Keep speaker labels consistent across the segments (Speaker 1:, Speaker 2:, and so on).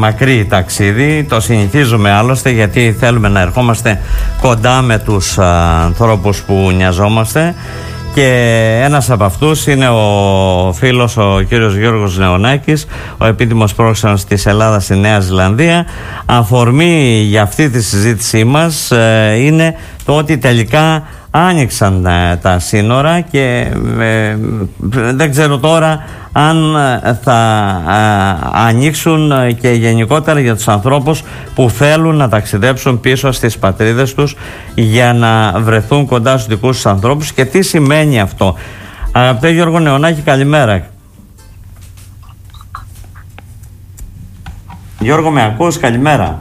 Speaker 1: μακρύ ταξίδι. Το συνηθίζουμε άλλωστε, γιατί θέλουμε να ερχόμαστε κοντά με τους ανθρώπους που νοιαζόμαστε. Και ένας από αυτούς είναι ο φίλος, ο κύριος Γιώργος Νεωνάκης, ο επίτιμος πρόξενος της Ελλάδας στη Νέα Ζηλανδία. Αφορμή για αυτή τη συζήτησή μας είναι το ότι τελικά άνοιξαν τα σύνορα και δεν ξέρω τώρα αν θα ανοίξουν και γενικότερα για τους ανθρώπους που θέλουν να ταξιδέψουν πίσω στις πατρίδες τους για να βρεθούν κοντά στους δικούς τους ανθρώπους και τι σημαίνει αυτό. Αγαπητέ Γιώργο Νεωνάκη, καλημέρα. Γιώργο, με ακούς? Καλημέρα.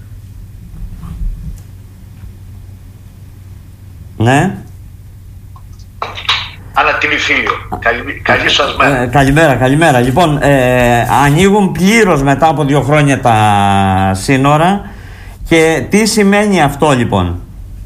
Speaker 1: Ναι.
Speaker 2: Ανατιμηθήλιο. Καλή σας μέρα.
Speaker 1: Καλημέρα. Λοιπόν, ανοίγουν πλήρως μετά από 2 χρόνια τα σύνορα και τι σημαίνει αυτό λοιπόν?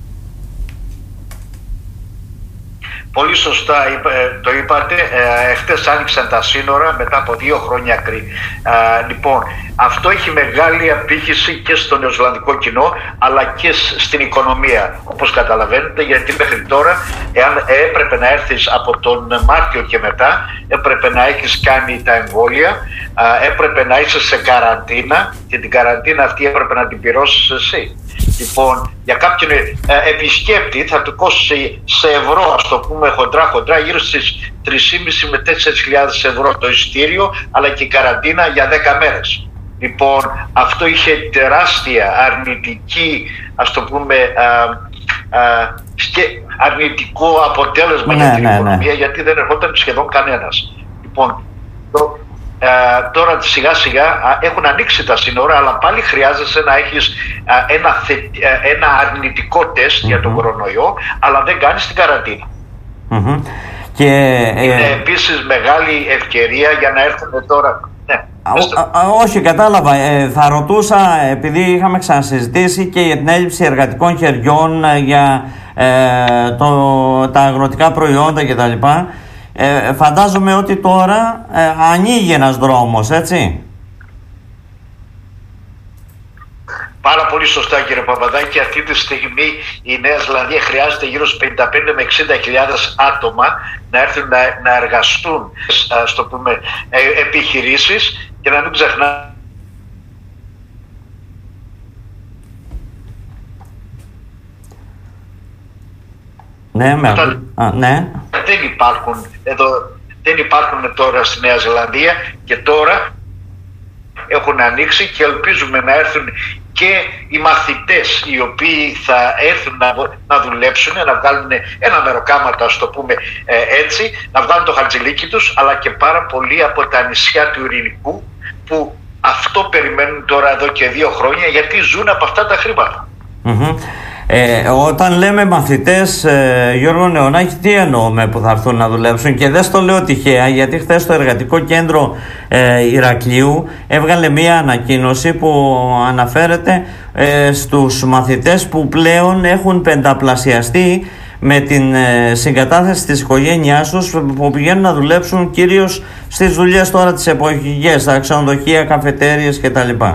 Speaker 2: Πολύ σωστά το είπατε. Χτες άνοιξαν τα σύνορα μετά από 2 χρόνια κρύ. Λοιπόν, αυτό έχει μεγάλη απήχηση και στο νεοζηλανδικό κοινό, αλλά και στην οικονομία, όπως καταλαβαίνετε, γιατί μέχρι τώρα, εάν έπρεπε να έρθεις από τον Μάρτιο και μετά, έπρεπε να έχεις κάνει τα εμβόλια, έπρεπε να είσαι σε καραντίνα και την καραντίνα αυτή έπρεπε να την πληρώσεις εσύ. Λοιπόν, για κάποιον επισκέπτη θα του κόστει σε ευρώ, ας το πούμε χοντρά, γύρω στις 3.500 με 4.000 ευρώ το εισιτήριο, αλλά και η καραντίνα για 10 μέρες. Λοιπόν, αυτό είχε τεράστια αρνητική, ας το πούμε, αρνητικό αποτέλεσμα για την οικονομία, γιατί δεν ερχόταν σχεδόν κανένας. Λοιπόν, τώρα σιγά σιγά έχουν ανοίξει τα σύνορα, αλλά πάλι χρειάζεσαι να έχεις ένα αρνητικό τεστ για τον κορονοϊό, αλλά δεν κάνεις την καραντίνα.
Speaker 1: Και,
Speaker 2: είναι επίσης μεγάλη ευκαιρία για να έρθουν τώρα.
Speaker 1: Όχι, κατάλαβα. Θα ρωτούσα, επειδή είχαμε ξανασυζητήσει και για την έλλειψη εργατικών χεριών, για τα αγροτικά προϊόντα κτλ. Φαντάζομαι ότι τώρα ανοίγει ένας δρόμος, έτσι?
Speaker 2: Πάρα πολύ σωστά, κύριε Παπαδάκη. Αυτή τη στιγμή η Νέα Ζηλανδία χρειάζεται γύρω στους 55 με 60.000 άτομα να έρθουν να εργαστούν, ας το πούμε, επιχειρήσεις, και να μην ξεχνάμε.
Speaker 1: Ναι.
Speaker 2: Δεν υπάρχουν τώρα στη Νέα Ζηλανδία και τώρα έχουν ανοίξει και ελπίζουμε να έρθουν και οι μαθητές οι οποίοι θα έρθουν να δουλέψουν, να βγάλουν ένα μεροκάματα, ας το πούμε έτσι, να βγάλουν το χαρτζηλίκι τους, αλλά και πάρα πολλοί από τα νησιά του Ειρηνικού που αυτό περιμένουν τώρα εδώ και 2 χρόνια, γιατί ζουν από αυτά τα χρήματα.
Speaker 1: Όταν λέμε μαθητές, Γιώργο Νεωνάκη, τι εννοούμε που θα έρθουν να δουλέψουν? Και δεν στο λέω τυχαία, γιατί χθες το Εργατικό Κέντρο Ηρακλείου έβγαλε μία ανακοίνωση που αναφέρεται στους μαθητές που πλέον έχουν πενταπλασιαστεί με την συγκατάθεση της οικογένειάς τους, που πηγαίνουν να δουλέψουν κυρίως στις δουλειές τώρα τις εποχικές, στα ξενοδοχεία, καφετέριες κτλ.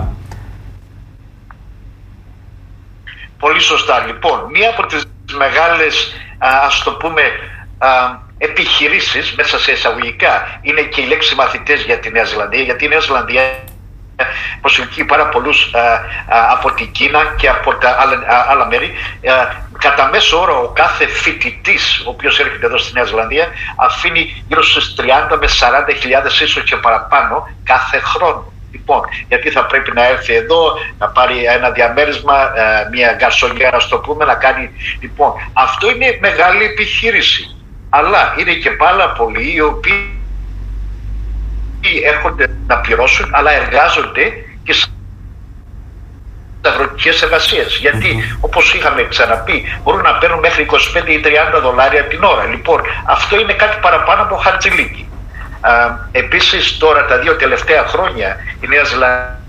Speaker 2: Πολύ σωστά. Λοιπόν, μία από τις μεγάλες, ας το πούμε, επιχειρήσεις, μέσα σε εισαγωγικά, είναι και η λέξη μαθητές για τη Νέα Ζηλανδία, γιατί η Νέα Ζηλανδία προσελκύει πάρα πολλούς από την Κίνα και από τα άλλα μέρη. Κατά μέσο όρο, ο κάθε φοιτητής, ο οποίος έρχεται εδώ στη Νέα Ζηλανδία, αφήνει γύρω στις 30 με 40.000, ίσως και παραπάνω, κάθε χρόνο. Λοιπόν, γιατί θα πρέπει να έρθει εδώ, να πάρει ένα διαμέρισμα, μια γκαρσονιέρα, ας το πούμε, να κάνει. Λοιπόν, αυτό είναι μεγάλη επιχείρηση. Αλλά είναι και πάρα πολλοί οι οποίοι έρχονται να πληρώσουν, αλλά εργάζονται και σε αγροτικές εργασίες. Γιατί, όπως είχαμε ξαναπεί, μπορούν να παίρνουν μέχρι 25 ή 30 δολάρια την ώρα. Λοιπόν, αυτό είναι κάτι παραπάνω από χαρτζηλίκι. Επίσης, τώρα τα 2 τελευταία χρόνια η Νέα Ζηλανδία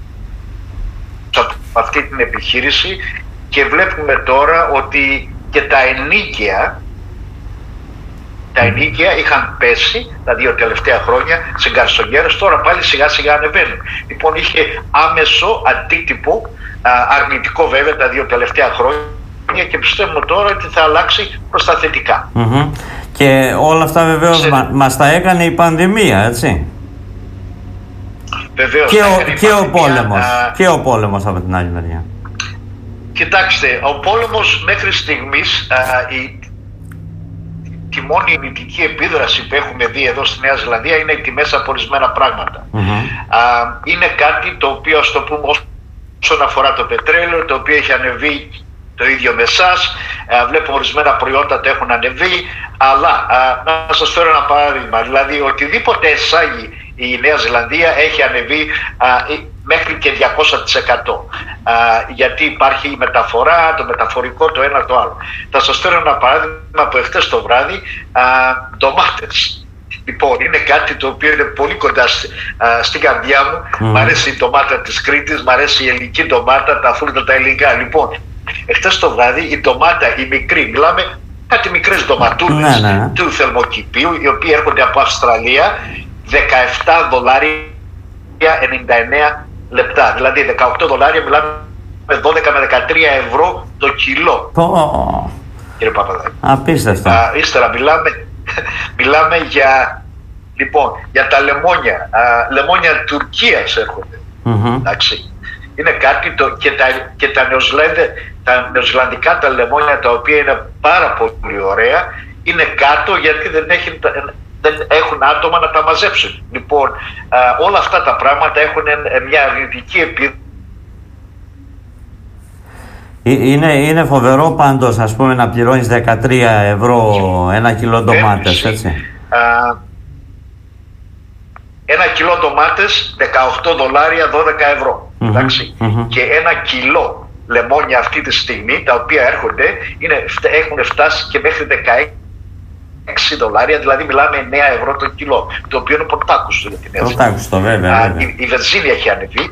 Speaker 2: αυτή την επιχείρηση, και βλέπουμε τώρα ότι και τα ενοίκια Τα ενοίκια είχαν πέσει τα 2 τελευταία χρόνια σε γκαρσονιέρες, τώρα πάλι σιγά σιγά ανεβαίνουν. Λοιπόν, είχε άμεσο αντίτυπο, αρνητικό βέβαια τα 2 τελευταία χρόνια, και πιστεύουμε τώρα ότι θα αλλάξει προς τα θετικά.
Speaker 1: Και όλα αυτά βεβαίως μας τα έκανε η πανδημία, έτσι.
Speaker 2: Βεβαίως,
Speaker 1: και ο πόλεμος από την άλλη μεριά.
Speaker 2: Κοιτάξτε, ο πόλεμος μέχρι στιγμής, τη μόνη ειρηνική επίδραση που έχουμε δει εδώ στη Νέα Ζηλανδία είναι οι τιμές από ορισμένα πράγματα. Είναι κάτι το οποίο, ας το πούμε, όσον αφορά το πετρέλαιο, το οποίο έχει ανεβεί το ίδιο με εσάς, βλέπουμε ορισμένα προϊόντα το έχουν ανεβεί, αλλά να σας φέρω ένα παράδειγμα, δηλαδή οτιδήποτε εισάγει η Νέα Ζηλανδία έχει ανεβεί μέχρι και 200%. Γιατί υπάρχει η μεταφορά, το μεταφορικό, το ένα το άλλο. Θα σας φέρω ένα παράδειγμα από εχθές το βράδυ, ντομάτες. Λοιπόν, είναι κάτι το οποίο είναι πολύ κοντά στην καρδιά μου. Μ' αρέσει η ντομάτα της Κρήτης, μ' αρέσει η ελληνική ντομάτα, τα φρούτα τα ελληνικά. Λοιπόν, εχθές το βράδυ η ντομάτα, η μικρή, μιλάμε κάτι μικρές ντοματούλες του θερμοκηπίου, οι οποίοι έρχονται από Αυστραλία, $17.99 λεπτά. Δηλαδή $18 μιλάμε με 12 με 13 ευρώ το κιλό. Κύριε Παπαδάκη.
Speaker 1: Απίστευτο.
Speaker 2: Ύστερα μιλάμε για, λοιπόν, για τα λεμόνια. Λεμόνια Τουρκίας έρχονται. Εντάξει. Είναι κάτι και τα νεοζηλανδικά τα λεμόνια, τα οποία είναι πάρα πολύ ωραία, είναι κάτω γιατί δεν έχουν άτομα να τα μαζέψουν. Λοιπόν, όλα αυτά τα πράγματα έχουν μια αρνητική επίδραση.
Speaker 1: Είναι φοβερό πάντως, ας πούμε, να πληρώνεις 13 ευρώ ένα κιλό ντομάτες, έτσι.
Speaker 2: Ένα κιλό ντομάτες, $18, 12 ευρώ. Εντάξει. Και ένα κιλό λεμόνια αυτή τη στιγμή, τα οποία έρχονται, έχουν φτάσει και μέχρι $16, δηλαδή μιλάμε 9 ευρώ το κιλό, το οποίο είναι πρωτάκουστο για την Ελλάδα.
Speaker 1: Πρωτάκουστο, βέβαια.
Speaker 2: Η βενζίνη έχει ανεβεί,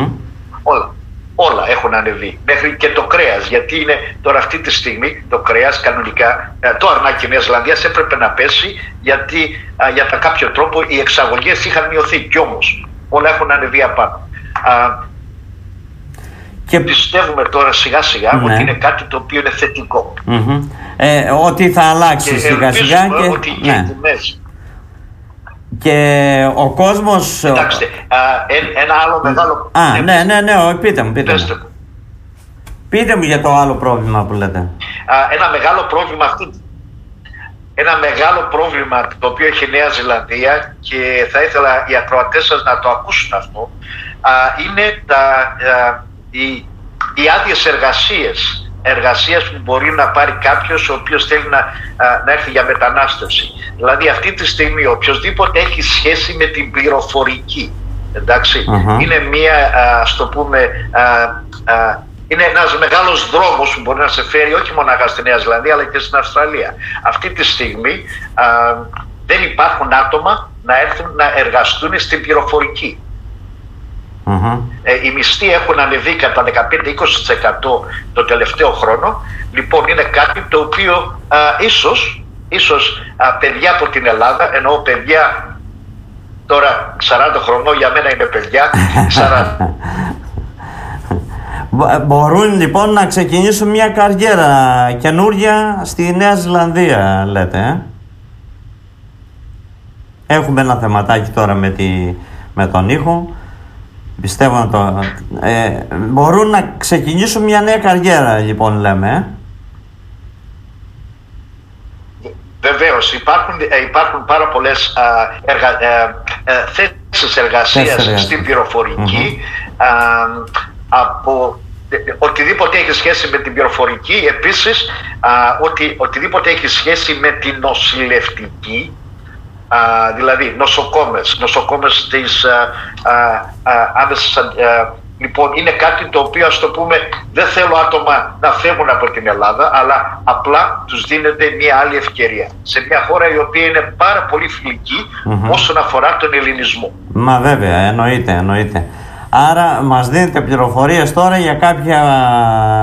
Speaker 2: όλα έχουν ανεβεί, μέχρι και το κρέας, γιατί είναι τώρα αυτή τη στιγμή το κρέας κανονικά, το αρνάκι Νέας Ζηλανδίας έπρεπε να πέσει, γιατί για κάποιο τρόπο οι εξαγωγές είχαν μειωθεί, κι όμως όλα έχουν ανεβεί απάνω. Και πιστεύουμε τώρα σιγά σιγά ότι είναι κάτι το οποίο είναι θετικό.
Speaker 1: Ότι θα αλλάξει σιγά σιγά και
Speaker 2: ότι τιμές.
Speaker 1: Και ο κόσμος...
Speaker 2: Κοιτάξτε, ένα άλλο μεγάλο...
Speaker 1: Πείτε μου για το άλλο πρόβλημα που λέτε.
Speaker 2: Ένα μεγάλο πρόβλημα το οποίο έχει η Νέα Ζηλανδία, και θα ήθελα οι ακροατές σας να το ακούσουν αυτό, είναι οι άδειες εργασίες που μπορεί να πάρει κάποιος ο οποίος θέλει να έρθει για μετανάστευση. Δηλαδή αυτή τη στιγμή οποιοσδήποτε έχει σχέση με την πληροφορική, εντάξει, είναι μία, ας το πούμε, είναι ένας μεγάλος δρόμος που μπορεί να σε φέρει όχι μόνο στη Νέα Ζηλανδία αλλά και στην Αυστραλία. Αυτή τη στιγμή δεν υπάρχουν άτομα να έρθουν να εργαστούν στην πληροφορική. Οι μισθοί έχουν ανεβεί κατά 15-20% το τελευταίο χρόνο. Λοιπόν, είναι κάτι το οποίο ίσως παιδιά από την Ελλάδα, εννοώ παιδιά τώρα 40 χρονών, για μένα είναι παιδιά 40.
Speaker 1: Μπορούν λοιπόν να ξεκινήσουν μια καριέρα καινούρια στη Νέα Ζηλανδία, λέτε. Έχουμε ένα θεματάκι τώρα με τον ήχο. Πιστεύω να το... μπορούν να ξεκινήσουν μια νέα καριέρα, λοιπόν, λέμε.
Speaker 2: Βεβαίως, υπάρχουν πάρα πολλές θέσεις εργασίας στην πληροφορική. Από οτιδήποτε έχει σχέση με την πληροφορική, επίσης οτιδήποτε έχει σχέση με την νοσηλευτική, δηλαδή νοσοκόμες της άμεσης. Λοιπόν, είναι κάτι το οποίο, ας το πούμε, δεν θέλω άτομα να φεύγουν από την Ελλάδα, αλλά απλά τους δίνεται μια άλλη ευκαιρία σε μια χώρα η οποία είναι πάρα πολύ φιλική όσον αφορά τον ελληνισμό.
Speaker 1: Μα βέβαια, εννοείται. Άρα μας δίνετε πληροφορίες τώρα για κάποια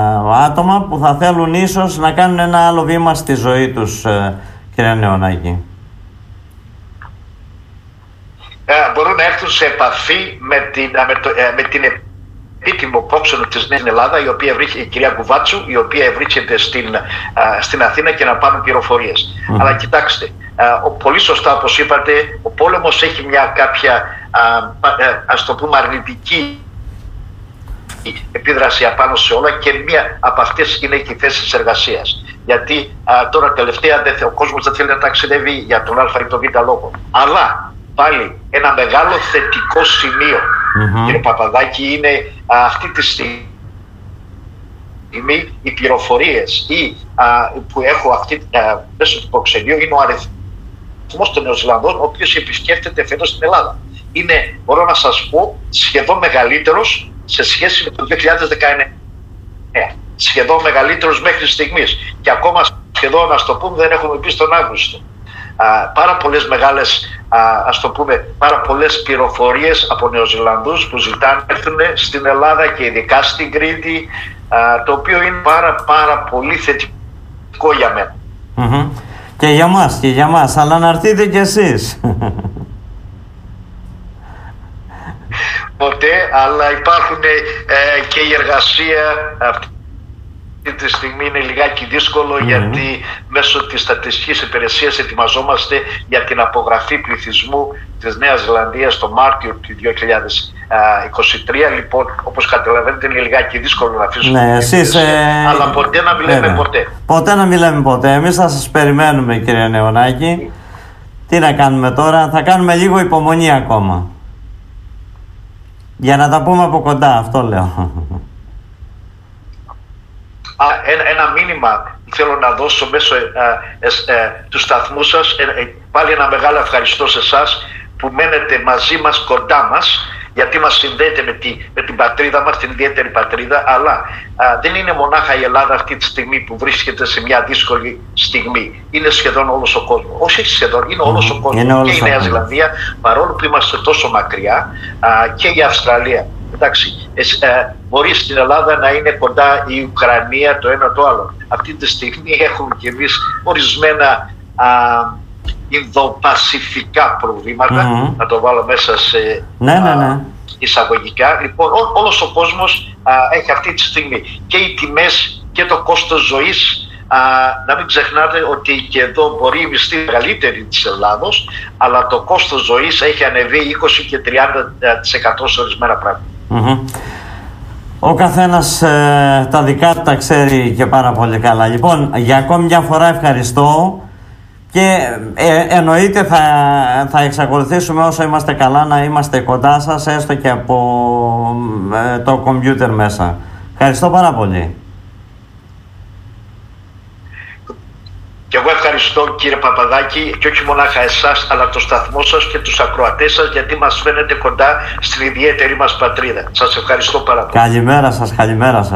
Speaker 1: άτομα που θα θέλουν ίσως να κάνουν ένα άλλο βήμα στη ζωή τους, κύριε Νεωνάκη.
Speaker 2: μπορούν να έρθουν σε επαφή με την επίτιμο πρόξενο της Νέας Ελλάδα, η κυρία Κουβάτσου, η οποία βρίσκεται στην Αθήνα, και να πάρουν πληροφορίες. Αλλά κοιτάξτε, πολύ σωστά όπως είπατε, ο πόλεμος έχει μια κάποια, ας το πούμε, αρνητική επίδραση απάνω σε όλα, και μία από αυτές είναι και οι θέσεις εργασίας. Γιατί τώρα τελευταία ο κόσμος δεν θέλει να ταξιδεύει για τον α ή τον β λόγο. Αλλά πάλι ένα μεγάλο θετικό σημείο, κύριε Παπαδάκη, είναι αυτή τη στιγμή οι πληροφορίες που έχω μέσω του προξενείου είναι ο αριθμός των Νεοζηλανδών ο οποίος επισκέφτεται φέτος στην Ελλάδα. Είναι, μπορώ να σας πω, σχεδόν μεγαλύτερος σε σχέση με το 2019. Σχεδόν μεγαλύτερος μέχρι στιγμής. Και ακόμα σχεδόν, ας το πούμε, δεν έχουμε μπει στον Αύγουστο. Πάρα πολλές μεγάλες, ας το πούμε, πάρα πολλές πληροφορίες από Νεοζηλανδούς που ζητάνε να έρθουν στην Ελλάδα, και ειδικά στην Κρήτη, το οποίο είναι πάρα πολύ θετικό για μένα.
Speaker 1: Και για μας, αλλά να έρθετε κι εσείς.
Speaker 2: Ποτέ, αλλά υπάρχουν και η εργασία αυτή τη στιγμή είναι λιγάκι δύσκολο, γιατί μέσω της Στατιστικής Υπηρεσίας ετοιμαζόμαστε για την απογραφή πληθυσμού της Νέας Ζηλανδίας το Μάρτιο του 2023. Λοιπόν, όπως καταλαβαίνετε, είναι λιγάκι δύσκολο να αφήσουμε.
Speaker 1: Ναι, εσείς,
Speaker 2: αλλά ποτέ να μιλάμε ποτέ.
Speaker 1: Ποτέ να μιλάμε ποτέ. Εμείς θα σας περιμένουμε, κύριε Νεωνάκη. Τι να κάνουμε τώρα, θα κάνουμε λίγο υπομονή ακόμα. Για να τα πούμε από κοντά, αυτό λέω.
Speaker 2: Ένα μήνυμα θέλω να δώσω μέσω του σταθμού σας. Πάλι ένα μεγάλο ευχαριστώ σε εσάς που μένετε μαζί μας, κοντά μας, γιατί μας συνδέεται με την πατρίδα μας, την ιδιαίτερη πατρίδα. Αλλά δεν είναι μονάχα η Ελλάδα αυτή τη στιγμή που βρίσκεται σε μια δύσκολη στιγμή. Είναι σχεδόν όλος ο κόσμος. Όχι σχεδόν, είναι όλος ο κόσμος. Και η Νέα Ζηλανδία, παρόλο που είμαστε τόσο μακριά, και η Αυστραλία. Εντάξει, μπορεί στην Ελλάδα να είναι κοντά η Ουκρανία, το ένα το άλλο. Αυτή τη στιγμή έχουμε και εμείς ορισμένα Ινδοπασιφικά προβλήματα, να το βάλω μέσα σε εισαγωγικά. Λοιπόν, όλος ο κόσμος έχει αυτή τη στιγμή και οι τιμές και το κόστος ζωής. Να μην ξεχνάτε ότι και εδώ μπορεί η μισθή μεγαλύτερη της Ελλάδος, αλλά το κόστος ζωής έχει ανεβεί 20 και 30% σε ορισμένα πράγματα.
Speaker 1: Ο καθένας τα δικά του τα ξέρει και πάρα πολύ καλά. Λοιπόν, για ακόμη μια φορά ευχαριστώ, και εννοείται θα εξακολουθήσουμε όσο είμαστε καλά να είμαστε κοντά σας, έστω και από το κομπιούτερ μέσα. Ευχαριστώ πάρα πολύ.
Speaker 2: Και εγώ ευχαριστώ, κύριε Παπαδάκη, και όχι μονάχα εσάς, αλλά το σταθμό σας και τους ακροατές σας, γιατί μας φαίνεται κοντά στην ιδιαίτερη μας πατρίδα. Σας ευχαριστώ πάρα πολύ.
Speaker 1: Καλημέρα σας, καλημέρα σας.